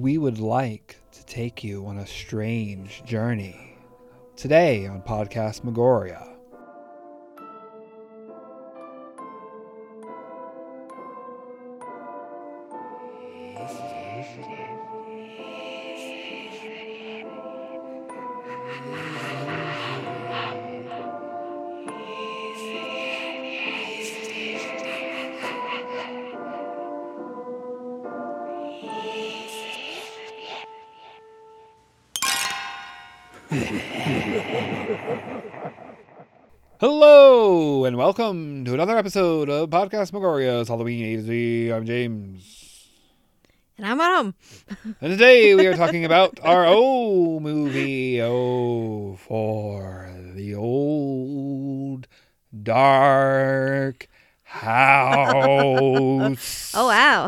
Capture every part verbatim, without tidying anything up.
we would like to take you on a strange journey. Today on Podcast Megoria. Hello and welcome to another episode of Podcast Megoria's Halloween A to Z. I'm James. And I'm Adam. And today we are talking about our O movie, O for the Old Dark House. Oh, wow.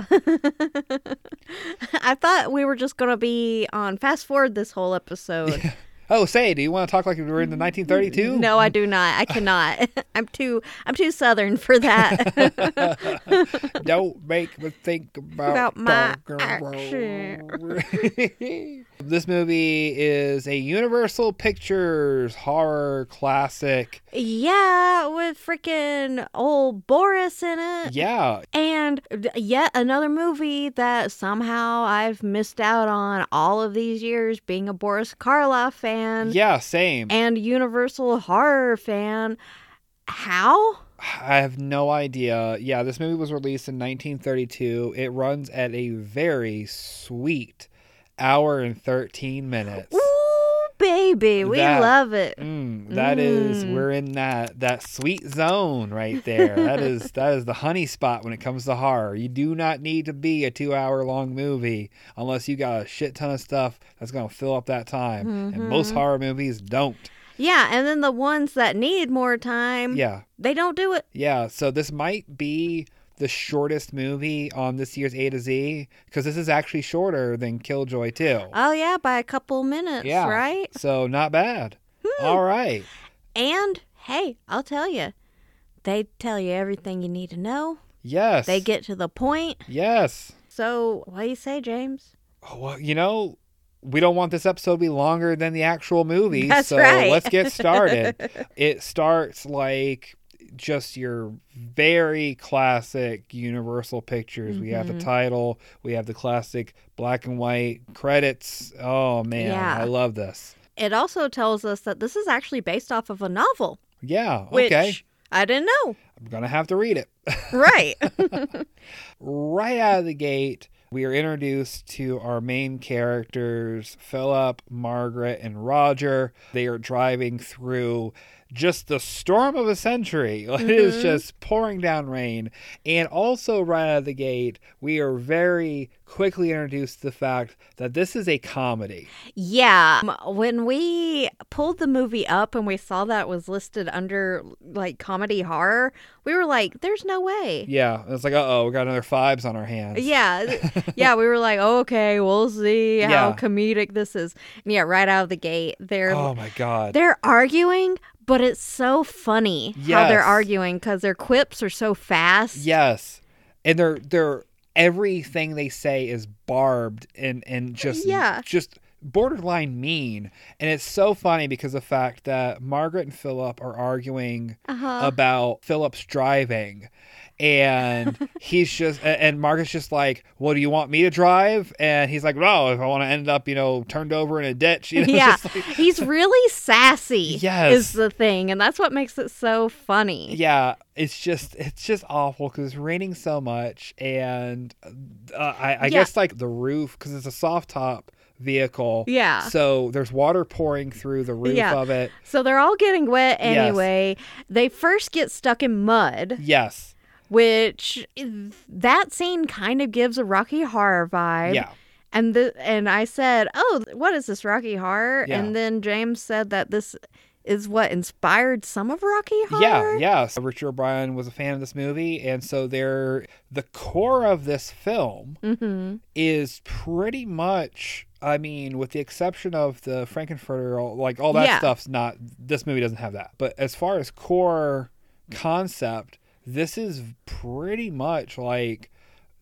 I thought we were just going to be on fast forward this whole episode. Yeah. Oh, say, do you want to talk like we were in the nineteen thirty-two? No, I do not. I cannot. I'm too I'm too Southern for that. Don't make me think about, about my accent. This movie is a Universal Pictures horror classic. Yeah, with freaking old Boris in it. Yeah. And yet another movie that somehow I've missed out on all of these years being a Boris Karloff fan. Yeah, same. And Universal horror fan. How? I have no idea. Yeah, this movie was released in nineteen thirty-two. It runs at a very sweet hour and thirteen minutes. Ooh, baby. We that, love it. Mm, that mm. is, we're in that that sweet zone right there. that is that is the honey spot when it comes to horror. You do not need to be a two hour long movie unless you got a shit ton of stuff that's going to fill up that time. Mm-hmm. And most horror movies don't. Yeah, and then the ones that need more time, yeah, they don't do it. Yeah, so this might be the shortest movie on this year's A to Z, because this is actually shorter than Killjoy two. Oh, yeah, by a couple minutes, yeah. right? So not bad. Hmm. All right. And, hey, I'll tell you, they tell you everything you need to know. Yes. They get to the point. Yes. So, what do you say, James? Oh, well, you know, we don't want this episode to be longer than the actual movie. That's so right. let's get started. It starts like just your very classic Universal Pictures. Mm-hmm. We have the title. We have the classic black and white credits. Oh, man. Yeah. I love this. It also tells us that this is actually based off of a novel. Yeah. Which okay. I didn't know. I'm going to have to read it. Right. Right out of the gate, we are introduced to our main characters, Philip, Margaret, and Roger. They are driving through just the storm of a century. Mm-hmm. It is just pouring down rain. And also right out of the gate, we are very quickly introduced to the fact that this is a comedy. Yeah. When we pulled the movie up and we saw that it was listed under like comedy horror, we were like, there's no way. Yeah. It's like, uh-oh, we got another Fives on our hands. Yeah. Yeah, we were like, oh, okay, we'll see how yeah. comedic this is. And yeah, right out of the gate, they're Oh my God. They're arguing, but it's so funny yes. how they're arguing because their quips are so fast. Yes. And they're they're everything they say is barbed and, and just yeah. just borderline mean. And it's so funny because of the fact that Margaret and Philip are arguing uh-huh. about Philip's driving. And he's just, and Margaret's just like, well, do you want me to drive? And he's like, no, if I want to end up, you know, turned over in a ditch. You know, yeah. just like, he's really sassy yes. is the thing. And that's what makes it so funny. Yeah. It's just, it's just awful because it's raining so much. And uh, I, I yeah. guess like the roof, because it's a soft top vehicle. Yeah. So there's water pouring through the roof yeah. of it. So they're all getting wet anyway. Yes. They first get stuck in mud. Yes. Which that scene kind of gives a Rocky Horror vibe. Yeah. And the and I said, oh, what is this, Rocky Horror? Yeah. And then James said that this is what inspired some of Rocky Horror? Yeah, yeah. So Richard O'Brien was a fan of this movie, and so they're, the core of this film mm-hmm. is pretty much, I mean, with the exception of the Frankenfurter, like all that yeah. stuff's not, this movie doesn't have that. But as far as core concept, this is pretty much like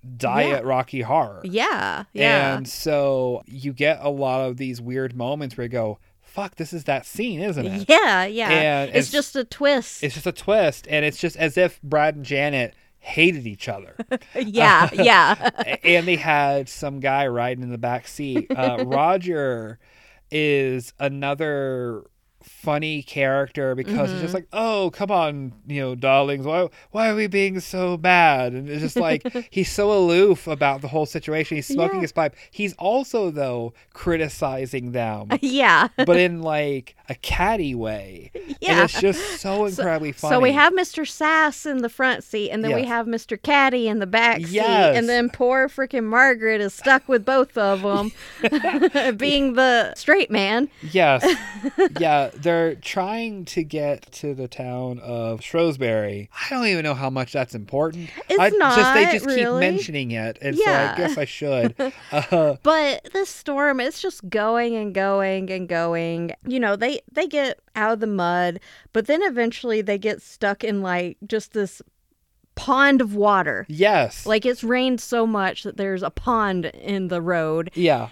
Diet Yeah. Rocky Horror. Yeah. Yeah. And so you get a lot of these weird moments where you go, fuck, this is that scene, isn't it? Yeah. Yeah. And it's, it's- just a twist. It's just a twist, and it's just as if Brad and Janet hated each other. yeah. Yeah. And they had some guy riding in the back seat. Uh, Roger is another funny character because he's just like, oh, come on, you know, darlings, why why are we being so bad? And it's just like he's so aloof about the whole situation. He's smoking Yeah. his pipe. He's also though criticizing them, yeah. but in like a catty way. And Yeah. it's just so incredibly funny. So we have Mister Sass in the front seat, and then we Yes. have Mister Caddy in the back seat, Yes. and then poor freaking Margaret is stuck with both of them, being the straight man. Yes. Yeah, they're trying to get to the town of Shrewsbury. I don't even know how much that's important. It's I just they not, just keep really. mentioning it, and so Yeah. I guess I should. Uh, But this storm, it's just going and going and going. You know, they they get out of the mud, but then eventually they get stuck in like just this pond of water. yes. Like it's rained so much that there's a pond in the road. yeah.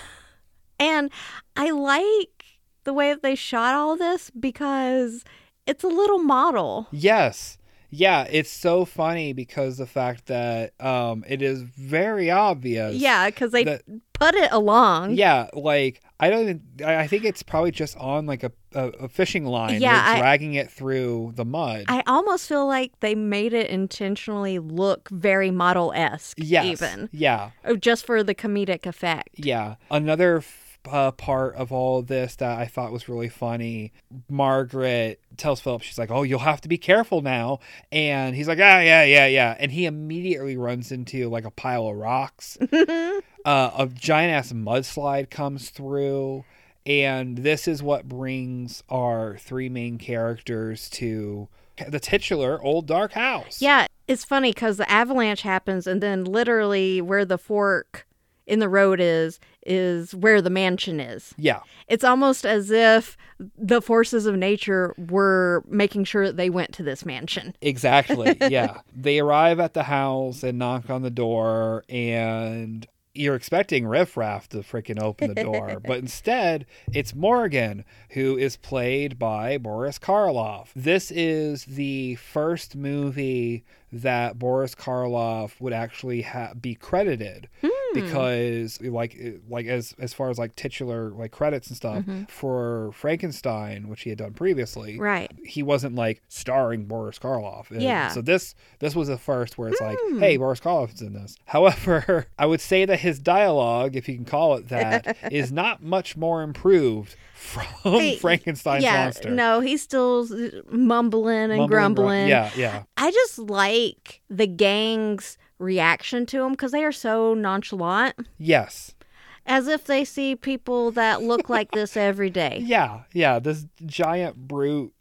And I like the way that they shot all this because it's a little model. Yes. Yeah, it's so funny because the fact that um it is very obvious. Yeah, because they that- put it along. Yeah, like I don't even. I I think it's probably just on like a a, a fishing line. Yeah, They're I- dragging it through the mud. I almost feel like they made it intentionally look very model-esque, yes. even. Yeah. Oh, just for the comedic effect. Yeah. Another f- uh, part of all of this that I thought was really funny, Margaret tells Philip, she's like, oh, you'll have to be careful now. And he's like, ah, yeah, yeah, yeah. And he immediately runs into like a pile of rocks. uh, a giant ass mudslide comes through. And this is what brings our three main characters to the titular Old Dark House. Yeah, it's funny because the avalanche happens, and then literally where the fork in the road is, is where the mansion is. Yeah. It's almost as if the forces of nature were making sure that they went to this mansion. Exactly. Yeah. They arrive at the house and knock on the door, and you're expecting Riff Raff to freaking open the door, but instead it's Morgan, who is played by Boris Karloff. This is the first movie that Boris Karloff would actually ha- be credited. Because like like as as far as like titular like credits and stuff for Frankenstein, which he had done previously, Right. he wasn't like starring Boris Karloff. And Yeah. So this this was the first where it's like, hey, Boris Karloff's in this. However, I would say that his dialogue, if you can call it that, is not much more improved from Hey, Frankenstein's yeah, monster. no, he's still mumbling and Mumbling, grumbling. grum- Yeah, yeah. I just like the gang's reaction to him because they are so nonchalant, Yes. as if they see people that look like this every day. Yeah, yeah. This giant brute.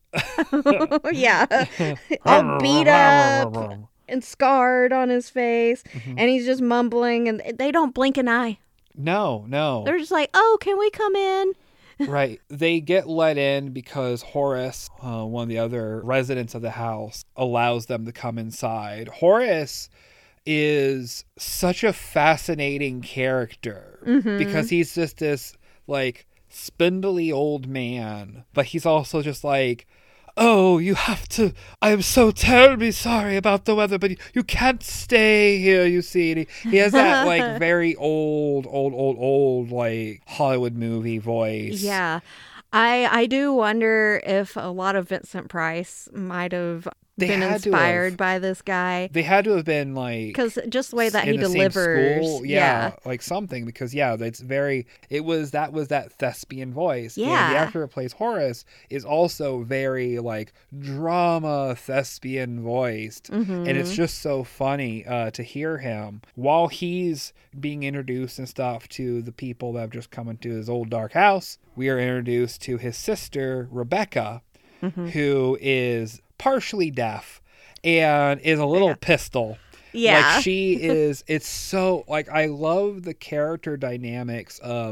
yeah. All beat up and scarred on his face, Mm-hmm. and he's just mumbling, and they don't blink an eye. No, no. They're just like, oh, can we come in? Right. They get let in because Horace, uh, one of the other residents of the house, allows them to come inside. Horace is such a fascinating character because he's just this like spindly old man, but he's also just like, oh, you have to, I am so terribly sorry about the weather, but you, you can't stay here, you see. And he, he has that like very old, old, old, old like Hollywood movie voice. Yeah. I I do wonder if a lot of Vincent Price might have They been had to inspired have. by this guy. They had to have been like, Because just the way that in he the same delivers. school. Yeah, like something, because yeah, that's very, it was, that was that thespian voice. And the Yeah. actor who plays Horace is also very like drama thespian voiced. Mm-hmm. And it's just so funny uh, to hear him while he's being introduced and stuff to the people that have just come into his old dark house. We are introduced to his sister, Rebecca, Mm-hmm. who is partially deaf and is a little Yeah. pistol. Yeah. Like she is, it's so, like, I love the character dynamics of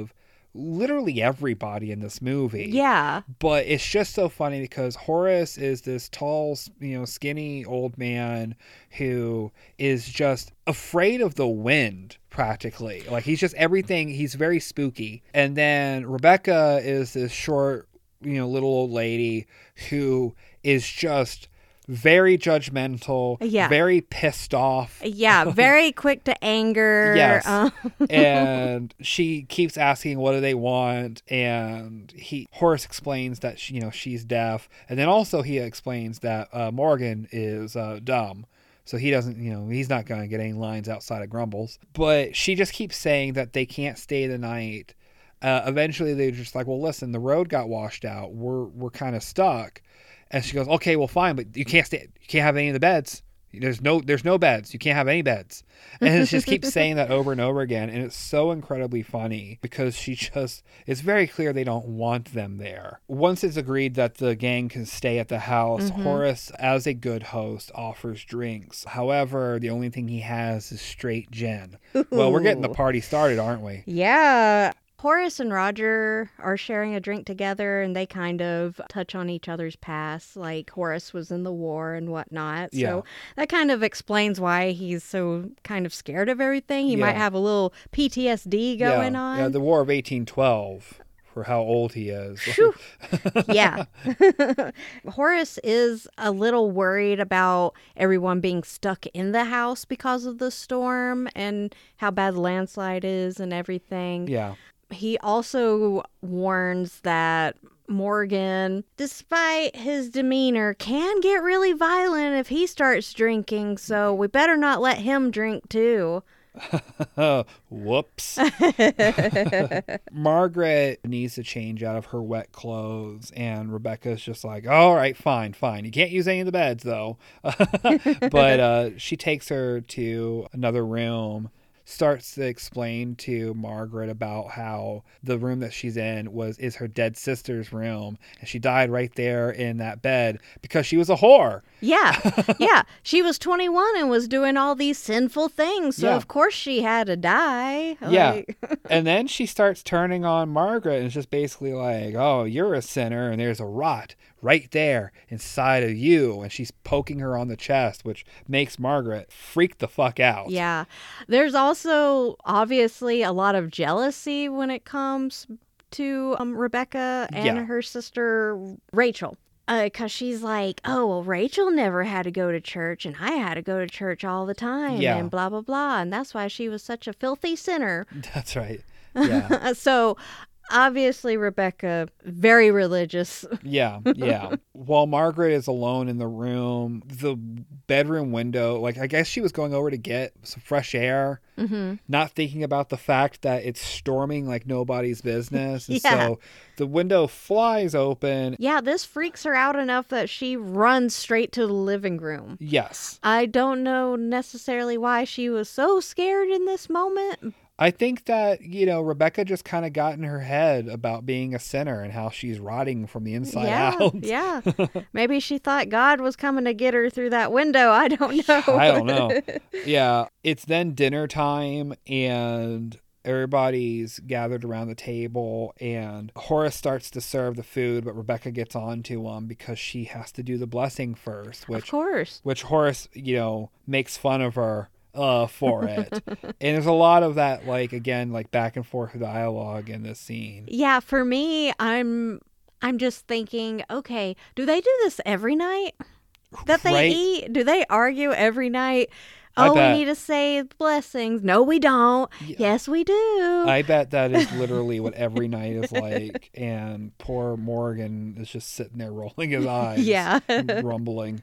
literally everybody in this movie. Yeah. But it's just so funny because Horace is this tall, you know, skinny old man who is just afraid of the wind, practically. Like, he's just everything. He's very spooky. And then Rebecca is this short, you know, little old lady who is just very judgmental, Yeah. very pissed off. Yeah, very quick to anger. Yes. Um, And she keeps asking what do they want, and he Horace explains that she, you know, she's deaf, and then also he explains that uh, Morgan is uh, dumb. So he doesn't, you know, he's not going to get any lines outside of Grumbles. But she just keeps saying that they can't stay the night. Uh, eventually they're just like, well, listen, the road got washed out. We're we're kind of stuck. And she goes, okay, well, fine, but you can't stay. You can't have any of the beds. There's no, there's no beds. You can't have any beds. And it just keeps saying that over and over again. And it's so incredibly funny because she just, it's very clear they don't want them there. Once it's agreed that the gang can stay at the house, Mhm. Horace, as a good host, offers drinks. However, the only thing he has is straight gin. Well, we're getting the Ooh. party started, aren't we? Yeah. Horace and Roger are sharing a drink together, and they kind of touch on each other's past. Like, Horace was in the war and whatnot. Yeah. So that kind of explains why he's so kind of scared of everything. He Yeah. might have a little P T S D going yeah. on. Yeah, the War of eighteen twelve, for how old he is. Phew. Yeah. Horace is a little worried about everyone being stuck in the house because of the storm and how bad the landslide is and everything. Yeah. He also warns that Morgan, despite his demeanor, can get really violent if he starts drinking, so we better not let him drink too. Whoops. Margaret needs to change out of her wet clothes, and Rebecca's just like, all right, fine, fine. You can't use any of the beds, though. But uh, she takes her to another room, starts to explain to Margaret about how the room that she's in was is her dead sister's room, and she died right there in that bed because she was a whore. Yeah, yeah. She was twenty-one and was doing all these sinful things, so Yeah. of course she had to die. Yeah. Like- And then she starts turning on Margaret, and it's just basically like, oh, you're a sinner, and there's a rot right there inside of you. And she's poking her on the chest, which makes Margaret freak the fuck out. Yeah. There's also obviously a lot of jealousy when it comes to um, Rebecca and Yeah. her sister Rachel. Because she's like, oh, well, Rachel never had to go to church, and I had to go to church all the time, Yeah. and blah, blah, blah. And that's why she was such a filthy sinner. That's right. Yeah. So obviously, Rebecca, very religious. Yeah, yeah. While Margaret is alone in the room, the bedroom window, like, I guess she was going over to get some fresh air, Mm-hmm. not thinking about the fact that it's storming like nobody's business. And Yeah. so the window flies open. Yeah, this freaks her out enough that she runs straight to the living room. Yes. I don't know necessarily why she was so scared in this moment. I think that, you know, Rebecca just kind of got in her head about being a sinner and how she's rotting from the inside yeah, out. yeah. Maybe she thought God was coming to get her through that window. I don't know. I don't know. Yeah. It's then dinner time, and everybody's gathered around the table, and Horace starts to serve the food, but Rebecca gets on to him because she has to do the blessing first, Of which course. which Horace, you know, makes fun of her uh for it. And there's a lot of that, like, again, like back and forth dialogue in this scene. Yeah, for me, I'm I'm just thinking, okay, do they do this every night that they Right? eat? Do they argue every night? I Oh, we bet. need to say blessings. No, we don't. Yeah. Yes, we do. I bet that is literally what every night is like. And poor Morgan is just sitting there rolling his eyes. Yeah. and grumbling.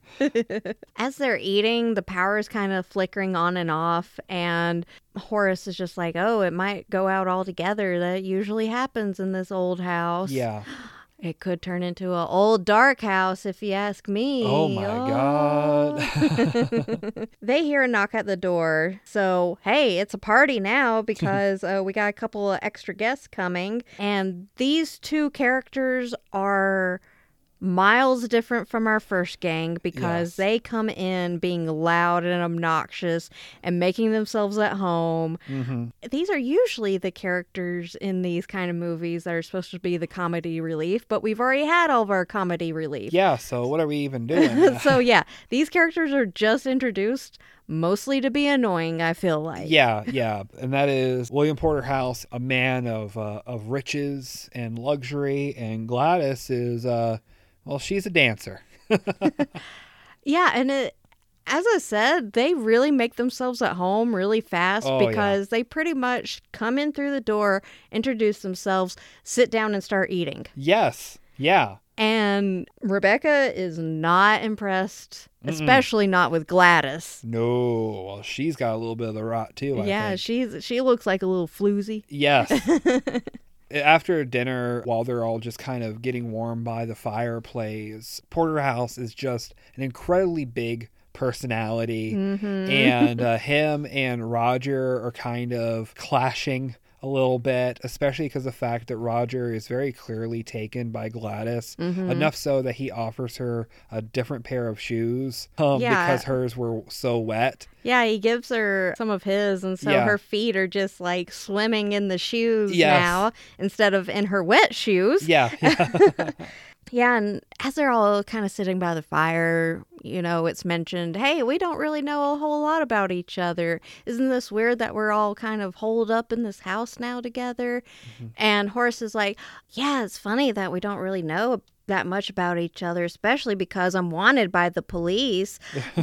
As they're eating, the power is kind of flickering on and off, and Horace is just like, oh, it might go out altogether. That usually happens in this old house. Yeah. It could turn into an old dark house, if you ask me. Oh my God. They hear a knock at the door. So, hey, it's a party now because uh, we got a couple of extra guests coming. And these two characters are miles different from our first gang because Yes. they come in being loud and obnoxious and making themselves at home. Mm-hmm. These are usually the characters in these kind of movies that are supposed to be the comedy relief, but we've already had all of our comedy relief. Yeah, so what are we even doing? So yeah, these characters are just introduced mostly to be annoying, I feel like. Yeah, yeah, and that is William Porterhouse, a man of uh, of riches and luxury, and Gladys is, uh, well, she's a dancer. Yeah, and it, as I said, they really make themselves at home really fast Oh, yeah. because they pretty much come in through the door, introduce themselves, sit down and start eating. Yes, yeah. And Rebecca is not impressed, especially not with Gladys. No, well, she's got a little bit of the rot too, I yeah, think. she's she looks like a little floozy. Yes. After dinner, while they're all just kind of getting warm by the fireplace, Porterhouse is just an incredibly big personality. Mm-hmm. And uh, him and Roger are kind of clashing a little bit, especially because of the fact that Roger is very clearly taken by Gladys, Mm-hmm. enough so that he offers her a different pair of shoes um, Yeah. because hers were so wet. Yeah, he gives her some of his, and so Yeah. her feet are just like swimming in the shoes Yes. now instead of in her wet shoes. Yeah, yeah. Yeah, and as they're all kind of sitting by the fire, you know, it's mentioned, hey, we don't really know a whole lot about each other. Isn't this weird that we're all kind of holed up in this house now together? Mm-hmm. And Horace is like, yeah, it's funny that we don't really know that much about each other, especially because I'm wanted by the police.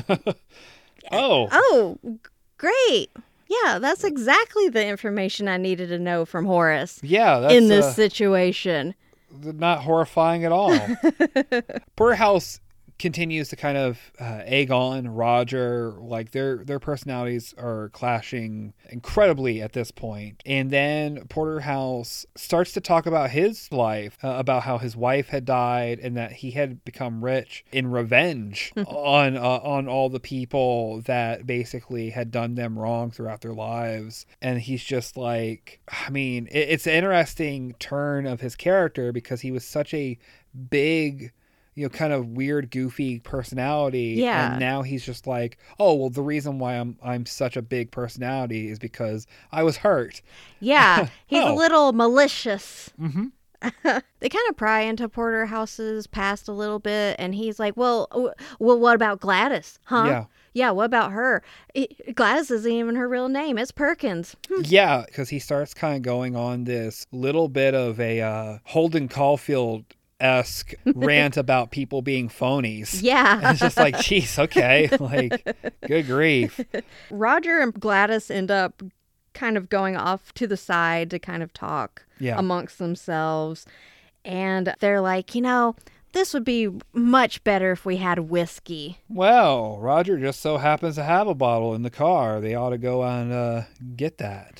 Oh, Oh, g- great. Yeah, that's exactly the information I needed to know from Horace yeah, that's in this uh, situation. not horrifying at all. Porterhouse continues to kind of uh, egg on Roger, like their their personalities are clashing incredibly at this point. And then Porterhouse starts to talk about his life, uh, about how his wife had died and that he had become rich in revenge on uh, on all the people that basically had done them wrong throughout their lives. And he's just like, I mean, it, it's an interesting turn of his character because he was such a big, you know, kind of weird, goofy personality. Yeah. And now he's just like, oh, well, the reason why I'm I'm such a big personality is because I was hurt. Yeah, he's Oh. a little malicious. Mm-hmm. They kind of pry into Porterhouse's past a little bit, and he's like, well, w- well, what about Gladys? Huh? Yeah. Yeah, what about her? It, Gladys isn't even her real name. It's Perkins. Yeah, because he starts kind of going on this little bit of a uh, Holden Caulfield esque rant about people being phonies. Yeah. It's just like, geez, okay, like, good grief. Roger and Gladys end up kind of going off to the side to kind of talk Yeah. amongst themselves. And they're like, you know, this would be much better if we had whiskey. Well, Roger just so happens to have a bottle in the car. They ought to go and uh, get that.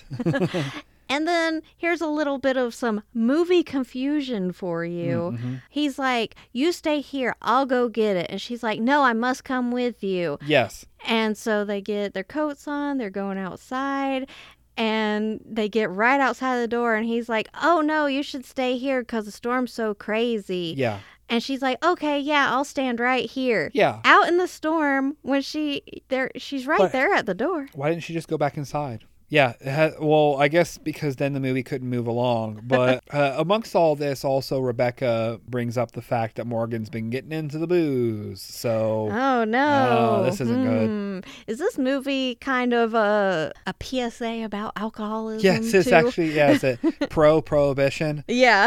And then here's a little bit of some movie confusion for you. Mhm. He's like, you stay here, I'll go get it. And she's like, no, I must come with you. Yes. And so they get their coats on, they're going outside, and they get right outside the door. And he's like, oh no, you should stay here because the storm's so crazy. Yeah. And she's like, okay, yeah, I'll stand right here. Yeah. Out in the storm when she there she's right But- there at the door. Why didn't she just go back inside? Yeah, it ha- well, I guess because then the movie couldn't move along. But uh, amongst all this, also Rebecca brings up the fact that Morgan's been getting into the booze. So, Oh no. Oh, this isn't good. good. Is this movie kind of a a P S A about alcoholism? yes, it's too? actually, yeah, it's a pro-prohibition. Yeah.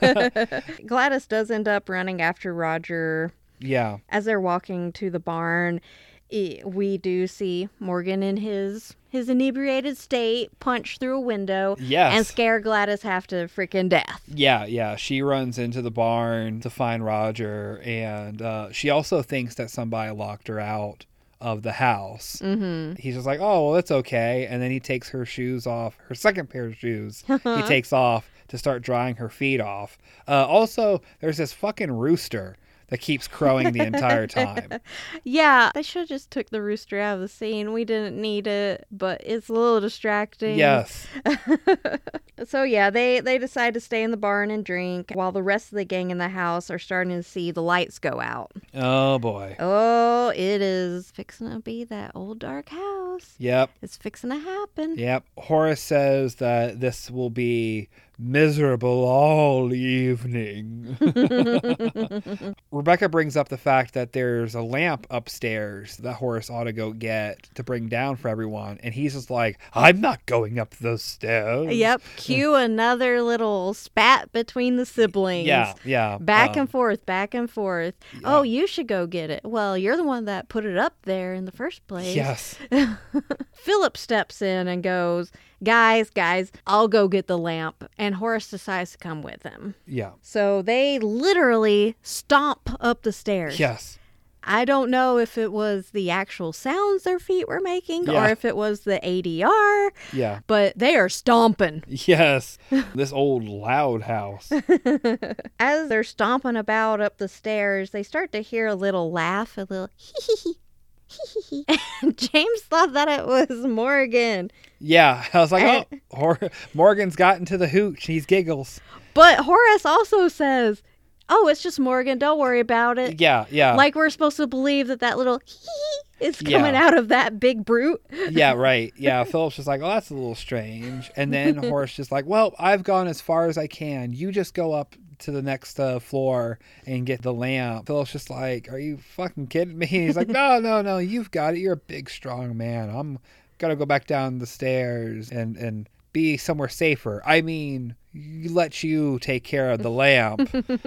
Gladys does end up running after Roger Yeah, as they're walking to the barn. i- We do see Morgan in his his inebriated state punch through a window yes. and scare Gladys half to freaking death. Yeah, yeah. She runs into the barn to find Roger, and uh, she also thinks that somebody locked her out of the house. Mm-hmm. He's just like, oh, well, it's okay. And then he takes her shoes off, her second pair of shoes, he takes off to start drying her feet off. Uh, also, there's this fucking rooster that keeps crowing the entire time. Yeah, they should have just took the rooster out of the scene. We didn't need it, but it's a little distracting. Yes. So yeah, they, they decide to stay in the barn and drink while the rest of the gang in the house are starting to see the lights go out. Oh, boy. Oh, it is fixing to be that old dark house. Yep. It's fixing to happen. Yep. Horace says that this will be miserable all evening. Rebecca brings up the fact that there's a lamp upstairs that Horace ought to go get to bring down for everyone. And he's just like, I'm not going up those stairs. Yep. Cue another little spat between the siblings. Yeah, yeah. Back um, and forth, back and forth. yeah. Oh, you should go get it. Well, you're the one that put it up there in the first place. Yes. Philip steps in and goes, guys, guys, I'll go get the lamp. And Horace decides to come with him. Yeah. So they literally stomp up the stairs. Yes. I don't know if it was the actual sounds their feet were making Yeah. or if it was the A D R, Yeah. but they are stomping. Yes. This old loud house. As they're stomping about up the stairs, they start to hear a little laugh, a little hee hee hee. And James thought that it was Morgan. Yeah. I was like, Eh. oh, Hor- Morgan's gotten to the hooch. He's giggles. But Horace also says, oh, it's just Morgan. Don't worry about it. Yeah. Yeah. Like we're supposed to believe that that little hee is coming Yeah. out of that big brute. Yeah, right. Yeah, Philip's just like, oh, that's a little strange. And then Horace just like, well, I've gone as far as I can. You just go up to the next uh, floor and get the lamp. Philip's just like, are you fucking kidding me? He's like, no, no, no, you've got it. You're a big, strong man. I'm gonna go back down the stairs and, and be somewhere safer. I mean, let you take care of the lamp.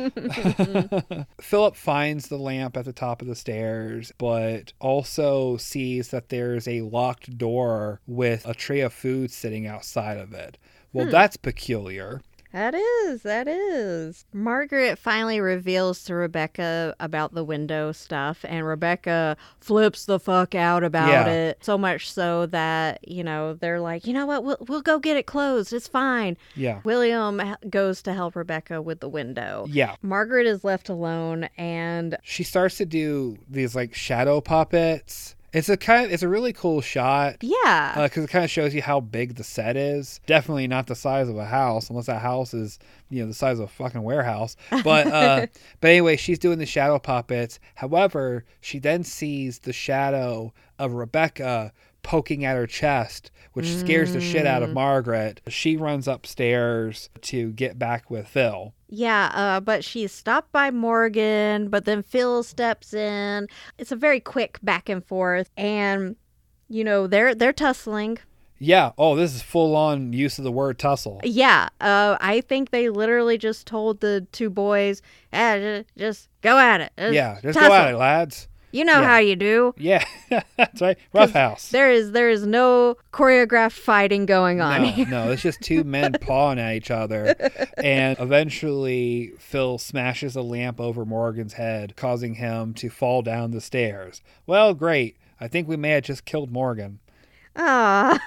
Philip finds the lamp at the top of the stairs, but also sees that there's a locked door with a tray of food sitting outside of it. Well, Hmm. that's peculiar. That is, that is. Margaret finally reveals to Rebecca about the window stuff, and Rebecca flips the fuck out about Yeah. it. So much so that, you know, they're like, you know what, we'll, we'll go get it closed. It's fine. Yeah. William h- goes to help Rebecca with the window. Yeah. Margaret is left alone, and She starts to do these like shadow puppets. It's a kind of, it's a really cool shot. yeah. Because it kind of shows you how big the set is. Definitely not the size of a house, unless that house is, you know, the size of a fucking warehouse. But uh, but anyway, she's doing the shadow puppets. However, she then sees the shadow of Rebecca poking at her chest, which scares the shit out of Margaret. She runs upstairs to get back with Phil. Yeah, uh, but she's stopped by Morgan, but then Phil steps in. It's a very quick back and forth, and you know they're they're tussling. Yeah. Oh, this is full on use of the word tussle. Yeah, uh, I think they literally just told the two boys, eh, ju- just go at it. Just Yeah. Just tussle. go at it, lads. You know Yeah. how you do. Yeah. That's right. Rough house. There is there is no choreographed fighting going on No, here. no, it's just two men pawing at each other. And eventually, Phil smashes a lamp over Morgan's head, causing him to fall down the stairs. Well, great. I think we may have just killed Morgan. Ah,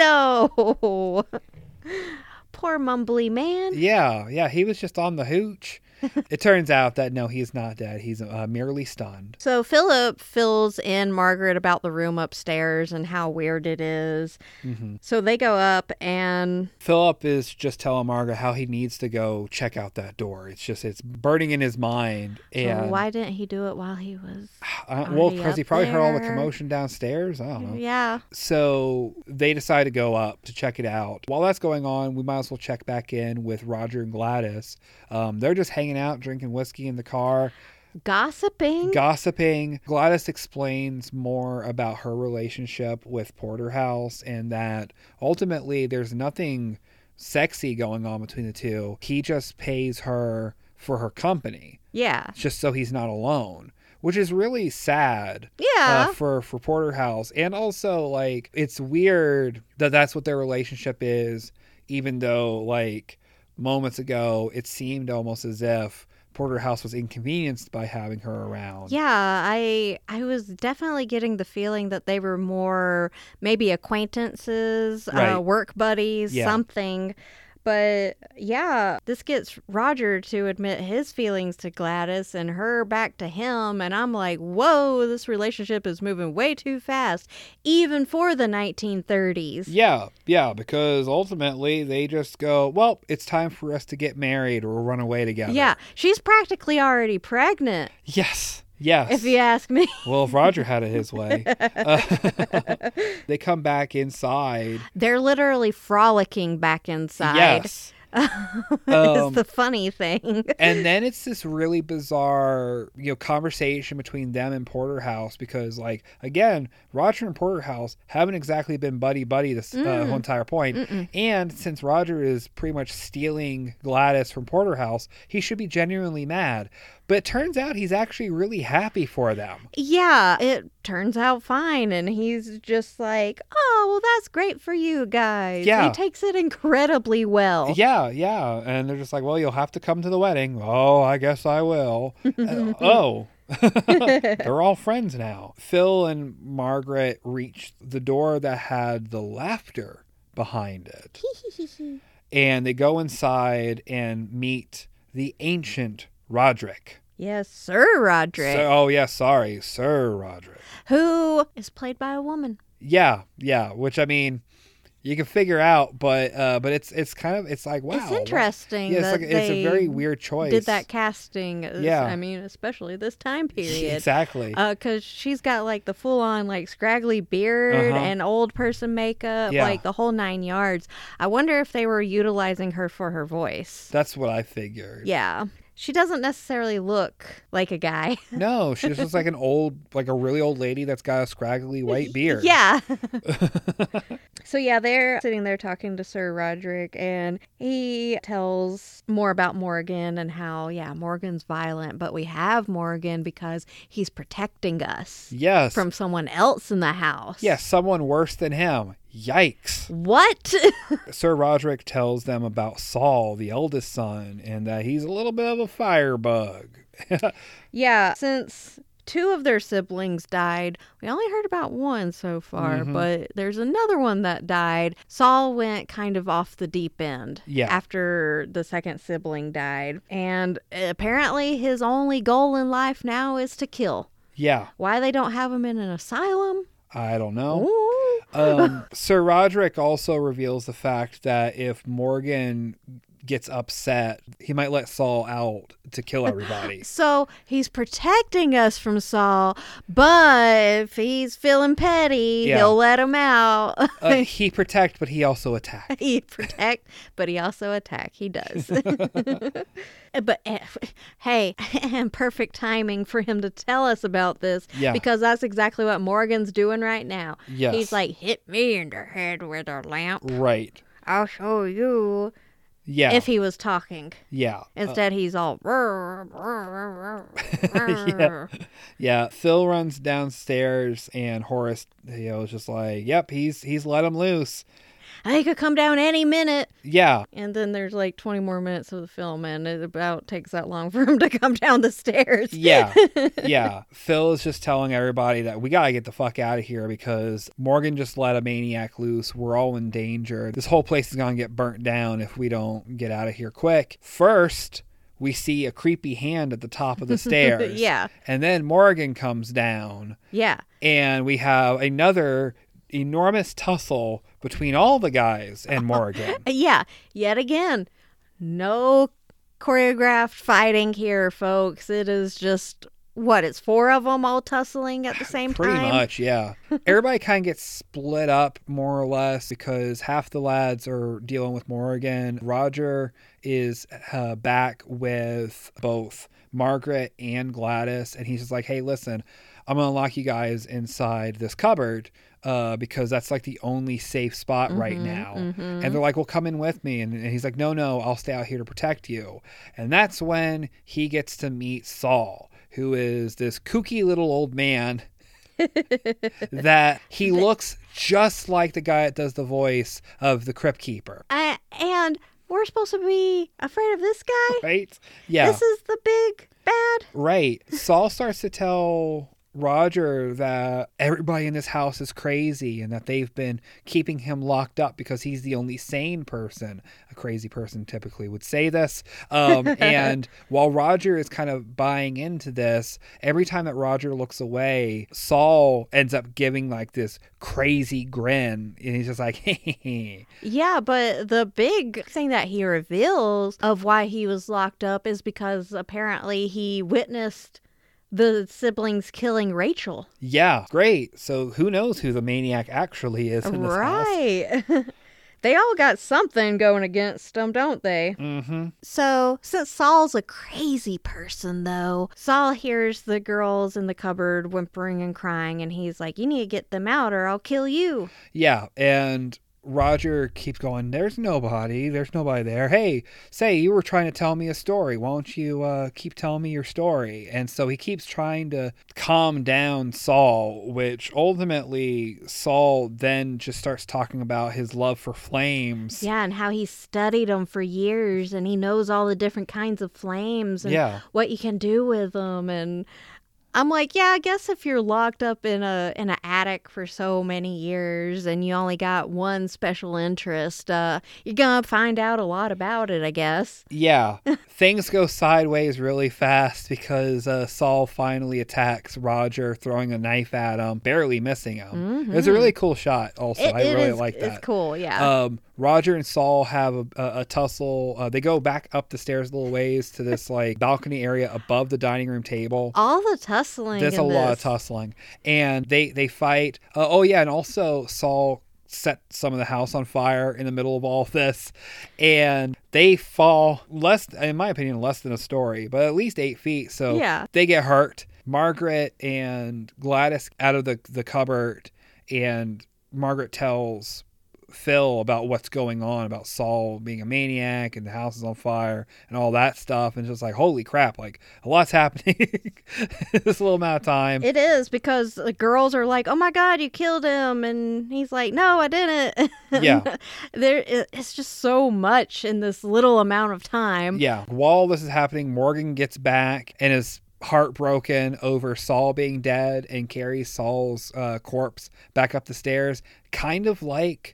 no. Poor mumbly man. Yeah, yeah, he was just on the hooch. It turns out that no, he's not dead. He's uh, merely stunned. So Philip fills in Margaret about the room upstairs and how weird it is. Mm-hmm. So they go up and Philip is just telling Margaret how he needs to go check out that door. It's just, it's burning in his mind. so And why didn't he do it while he was uh, well, already because he up probably heard all the there? commotion downstairs. I don't know. Yeah. So they decide to go up to check it out. While that's going on, we might as well check back in with Roger and Gladys. Um, they're just hanging out, drinking whiskey in the car, Gossiping? gossiping. Gladys explains more about her relationship with Porterhouse and that ultimately there's nothing sexy going on between the two. He just pays her for her company, yeah. just so he's not alone, which is really sad. Yeah. Uh, for for Porterhouse. And also, like, it's weird that that's what their relationship is, even though, like, moments ago it seemed almost as if Porterhouse was inconvenienced by having her around. Yeah, I I was definitely getting the feeling that they were more maybe acquaintances, Right. uh, work buddies, Yeah. something. But yeah, this gets Roger to admit his feelings to Gladys and her back to him. And I'm like, whoa, this relationship is moving way too fast, even for the nineteen thirties. Yeah, yeah, because ultimately they just go, well, it's time for us to get married or run away together. Yeah, she's practically already pregnant. Yes. Yes. If you ask me. Well, if Roger had it his way. Uh, they come back inside. They're literally frolicking back inside. Yes. is Um, the funny thing. And then it's this really bizarre, you know, conversation between them and Porterhouse because, like, again, Roger and Porterhouse haven't exactly been buddy-buddy this uh, Mm. whole entire point. Mm-mm. And since Roger is pretty much stealing Gladys from Porterhouse, he should be genuinely mad. But it turns out he's actually really happy for them. Yeah, it turns out fine. And he's just like, oh, well, that's great for you guys. Yeah. He takes it incredibly well. Yeah, yeah. And they're just like, well, you'll have to come to the wedding. Oh, I guess I will. uh, oh. They're all friends now. Phil and Margaret reached the door that had the laughter behind it. And they go inside and meet the ancient Roderick. Yes, Sir Roderick. So, oh, yeah, sorry. Sir Roderick. Who is played by a woman. Yeah, yeah. Which, I mean, you can figure out, but uh, but it's it's kind of, it's like, wow. It's interesting. Yeah, it's, that like, it's a they very weird choice. Did that casting. As- Yeah. I mean, especially this time period. Exactly. Because she's got like the full on like scraggly beard Uh-huh. and old person makeup, Yeah. like the whole nine yards. I wonder if they were utilizing her for her voice. That's what I figured. Yeah. She doesn't necessarily look like a guy. No, she just looks like an old, like a really old lady that's got a scraggly white beard. Yeah. So yeah, they're sitting there talking to Sir Roderick, and he tells more about Morgan and how, yeah, Morgan's violent, but we have Morgan because he's protecting us Yes. from someone else in the house. Yes, someone worse than him. Yikes. What? Sir Roderick tells them about Saul, the eldest son, and that he's a little bit of a firebug. Yeah, since two of their siblings died, we only heard about one so far, Mhm. but there's another one that died. Saul went kind of off the deep end Yeah. after the second sibling died. And apparently his only goal in life now is to kill. Yeah, Why they don't have him in an asylum? I don't know. Ooh. Um, Sir Roderick also reveals the fact that if Morgan gets upset, he might let Saul out to kill everybody. So he's protecting us from Saul, but if he's feeling petty, Yeah. he'll let him out. Uh, he protect, but he also attack. He protect, but he also attack. He does. But eh, hey, perfect timing for him to tell us about this, Yeah. because that's exactly what Morgan's doing right now. Yes. He's like, hit me in the head with a lamp. Right. I'll show you. Yeah. If he was talking. yeah. Uh, Instead, he's all. yeah. Yeah. Phil runs downstairs, and Horace, you know, is just like, "Yep, he's he's let him loose." He could come down any minute. Yeah. And then there's like twenty more minutes of the film, and it about takes that long for him to come down the stairs. Yeah. Yeah. Phil is just telling everybody that we gotta get the fuck out of here because Morgan just let a maniac loose. We're all in danger. This whole place is gonna get burnt down if we don't get out of here quick. First, we see a creepy hand at the top of the stairs. Yeah. And then Morgan comes down, Yeah. and we have another enormous tussle between all the guys and Morgan. Yeah. Yet again, no choreographed fighting here, folks. It is just, what, it's four of them all tussling at the same Pretty time? much, yeah. Everybody kind of gets split up more or less because half the lads are dealing with Morgan. Roger is uh, back with both Margaret and Gladys, and he's just like, hey, listen, I'm going to lock you guys inside this cupboard uh, because that's like the only safe spot right now. mhm. And they're like, well, come in with me. And, and he's like, no, no, I'll stay out here to protect you. And that's when he gets to meet Saul, who is this kooky little old man that he looks just like the guy that does the voice of the Crypt Keeper. I, and we're supposed to be afraid of this guy? Right? Yeah. This is the big bad? Right. Saul starts to tell Roger that everybody in this house is crazy and that they've been keeping him locked up because he's the only sane person. A crazy person typically would say this. Um, and while Roger is kind of buying into this, every time that Roger looks away, Saul ends up giving like this crazy grin. And he's just like, hey. Yeah, but the big thing that he reveals of why he was locked up is because apparently he witnessed the siblings killing Rachel. Yeah, great. So who knows who the maniac actually is in this right. house. They all got something going against them, don't they? Mm-hmm. So, since Saul's a crazy person, though, Saul hears the girls in the cupboard whimpering and crying, and he's like, you need to get them out or I'll kill you. Yeah, and Roger keeps going, there's nobody. There's nobody there. Hey, say, you were trying to tell me a story. Why don't you uh, keep telling me your story? And so he keeps trying to calm down Saul, which ultimately Saul then just starts talking about his love for flames. Yeah, and how he studied them for years, and he knows all the different kinds of flames and Yeah. what you can do with them. And I'm like, yeah, I guess if you're locked up in a in an attic for so many years and you only got one special interest, uh, you're gonna find out a lot about it, I guess. Yeah. Things go sideways really fast because uh, Saul finally attacks Roger, throwing a knife at him, barely missing him. Mm-hmm. It was a really cool shot also. It, I it really is, like that. It's cool, yeah. Um, Roger and Saul have a, a, a tussle. Uh, they go back up the stairs a little ways to this like balcony area above the dining room table. All the tussling. There's a in lot this. of tussling, and they they fight. Uh, oh yeah, and also Saul set some of the house on fire in the middle of all of this, and they fall less, in my opinion, less than a story, but at least eight feet. So Yeah. they get hurt. Margaret and Gladys out of the the cupboard, and Margaret tells Phil about what's going on, about Saul being a maniac and the house is on fire and all that stuff. And just like, holy crap, like a lot's happening in this little amount of time. It is, because the girls are like, oh my God, you killed him. And he's like, no, I didn't. Yeah. there, it's just so much in this little amount of time. Yeah. While this is happening, Morgan gets back and is heartbroken over Saul being dead and carries Saul's uh, corpse back up the stairs, kind of like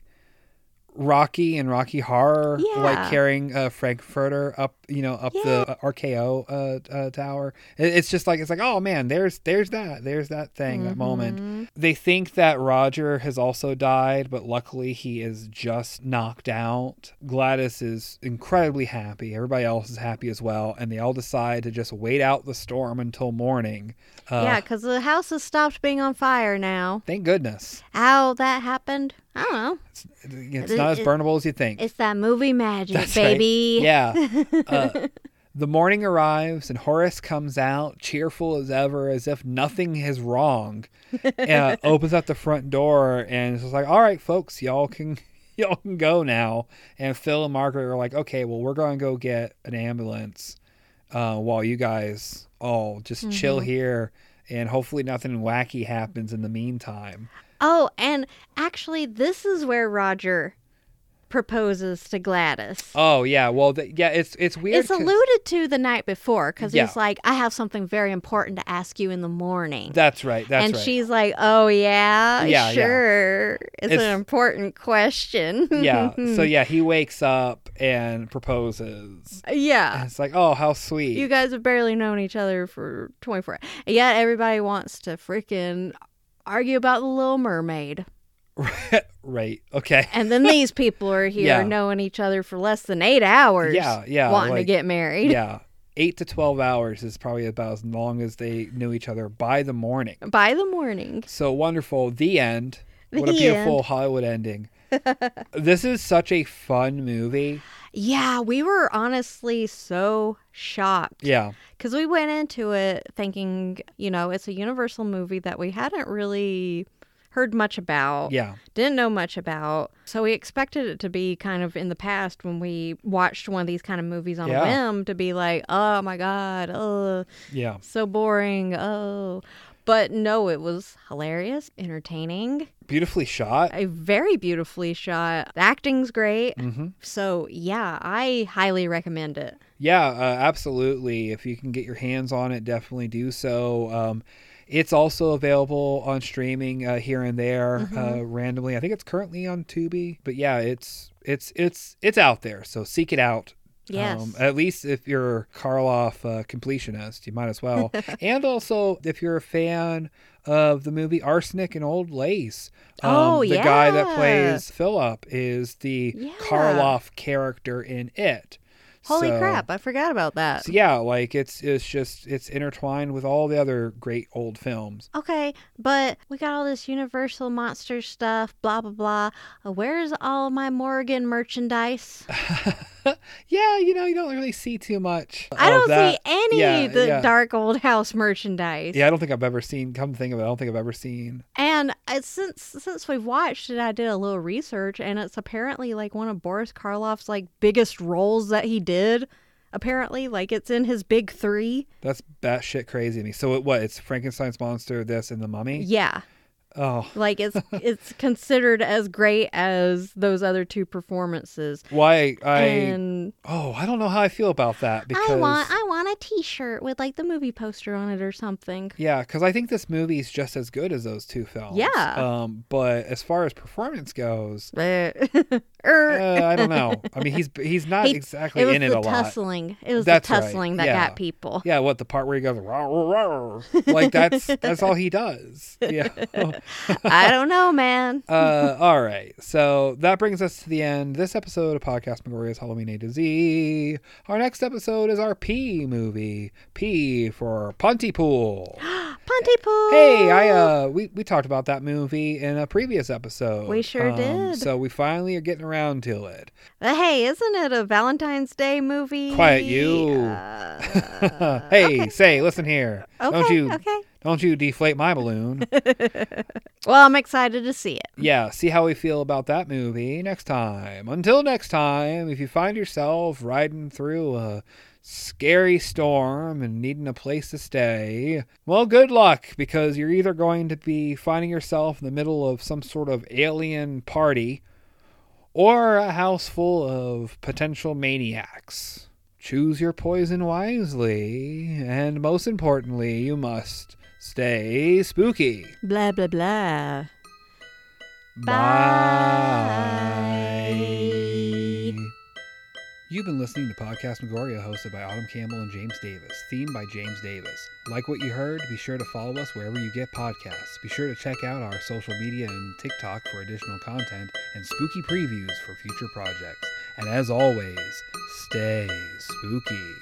Rocky and Rocky Horror, Yeah. like carrying uh, Frankfurter up, you know, up Yeah. the uh, R K O uh, uh, tower. It, it's just like, it's like, oh man, there's there's that, there's that thing, that moment. They think that Roger has also died, but luckily he is just knocked out. Gladys is incredibly happy. Everybody else is happy as well, and they all decide to just wait out the storm until morning. Uh, Yeah, because the house has stopped being on fire now. Thank goodness. How that happened, I don't know. It's, it's not as burnable as you think. It's that movie magic, That's right. baby. Yeah. Uh, the morning arrives and Horace comes out, cheerful as ever, as if nothing is wrong. Uh, opens up the front door and is just like, all right, folks, y'all can y'all can go now. And Phil and Margaret are like, okay, well, we're going to go get an ambulance uh, while you guys all just Mm-hmm. chill here. And hopefully nothing wacky happens in the meantime. Oh, and actually, this is where Roger proposes to Gladys. Oh, yeah. Well, the, yeah, it's it's weird. It's 'cause- alluded to the night before, because Yeah. he's like, I have something very important to ask you in the morning. That's right. That's and right. she's like, oh, yeah, Yeah, yeah. sure. It's, It's- an important question. Yeah. So yeah, he wakes up and proposes. yeah. And it's like, oh, how sweet. You guys have barely known each other for twenty-four. And yet everybody wants to freaking argue about the Little Mermaid. Right. Okay. And then these people are here Yeah. knowing each other for less than eight hours. Yeah. Yeah. Wanting to like, get married. Yeah. Eight to twelve hours is probably about as long as they knew each other by the morning. By the morning. So wonderful. The end. What a The beautiful end. Hollywood ending. This is such a fun movie. Yeah, we were honestly so shocked. Yeah. Because we went into it thinking, you know, it's a Universal movie that we hadn't really heard much about. Yeah. Didn't know much about. So we expected it to be kind of in the past when we watched one of these kind of movies on Yeah. a whim to be like, oh my God, oh, Yeah. so boring, oh. But no, it was hilarious, entertaining, Beautifully shot. a very beautifully shot. The acting's great. Mm-hmm. So yeah, I highly recommend it. Yeah, uh, absolutely. If you can get your hands on it, definitely do so. Um, It's also available on streaming uh, here and there Mhm. uh, randomly. I think it's currently on Tubi, but yeah, it's it's it's it's out there. So seek it out. Yes. Um, at least if you're Karloff uh, completionist, you might as well. And also, if you're a fan of the movie Arsenic and Old Lace, um, Oh, the guy that yeah. plays Philip is the Yeah. Karloff character in it. Holy So- crap, I forgot about that. So yeah, like it's it's just it's intertwined with all the other great old films. Okay, but we got all this Universal Monster stuff, blah, blah, blah. Uh, Where's all my Morgan merchandise? Yeah, you know, you don't really see too much. I of don't that. see any Yeah, the yeah. Dark Old House merchandise. Yeah, I don't think I've ever seen. Come to think of it, I don't think I've ever seen. And uh, since since we've watched it, I did a little research, and it's apparently like one of Boris Karloff's like biggest roles that he did. Apparently, like it's in his big three. That's batshit crazy to me. So it, what? It's Frankenstein's monster, this, and the Mummy. Yeah, Oh, like it's it's considered as great as those other two performances. why? I and oh, I don't know how I feel about that because I want I want a T-shirt with like the movie poster on it or something. yeah, because I think this movie is just as good as those two films. Yeah. Um, but as far as performance goes, Uh, uh, I don't know. I mean, he's he's not He- exactly it was in it the a lot. tussling. It was That's the right, tussling that yeah. got people. Yeah, what the part where he goes "Rawr, rawr, rawr." Like that's that's all he does. Yeah. I don't know, man. Uh, all right. So that brings us to the end. This episode of Podcast Megoria's Halloween A to Z. Our next episode is our P movie. P for Pontypool. Pontypool. Hey, I uh we, we talked about that movie in a previous episode. We sure Um, did. So we finally are getting around to it. Uh, hey, isn't it a Valentine's Day movie? Quiet you. Uh, Hey, okay. say, listen here. Okay, Don't you okay. don't you deflate my balloon. Well, I'm excited to see it. Yeah, see how we feel about that movie next time. Until next time, if you find yourself riding through a scary storm and needing a place to stay, well, good luck, because you're either going to be finding yourself in the middle of some sort of alien party or a house full of potential maniacs. Choose your poison wisely, and most importantly, you must stay spooky. Blah, blah, blah. Bye. You've been listening to Podcast Megoria, hosted by Autumn Campbell and James Davis, themed by James Davis. Like what you heard? Be sure to follow us wherever you get podcasts. Be sure to check out our social media and TikTok for additional content and spooky previews for future projects. And as always, stay spooky.